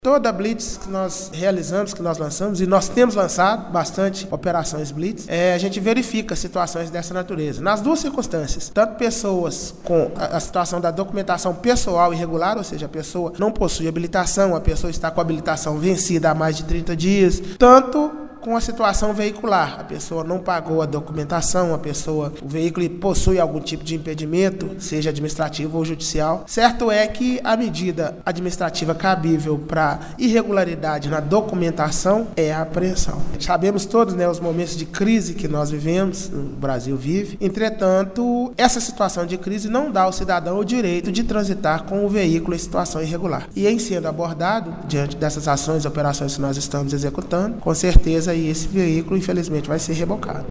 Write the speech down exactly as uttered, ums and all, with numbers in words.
Toda blitz que nós realizamos, que nós lançamos, e nós temos lançado bastante operações blitz, é, a gente verifica situações dessa natureza. Nas duas circunstâncias, tanto pessoas com a, a situação da documentação pessoal irregular, ou seja, a pessoa não possui habilitação, a pessoa está com a habilitação vencida há mais de trinta dias, tanto com a situação veicular, a pessoa não pagou a documentação, a pessoa, o veículo possui algum tipo de impedimento, seja administrativo ou judicial. Certo é que a medida administrativa cabível para irregularidade na documentação é a apreensão. Sabemos todos, né, os momentos de crise que nós vivemos, o Brasil vive. Entretanto, essa situação de crise não dá ao cidadão o direito de transitar com o veículo em situação irregular. E em sendo abordado, diante dessas ações e operações que nós estamos executando, com certeza e esse veículo, infelizmente, vai ser rebocado.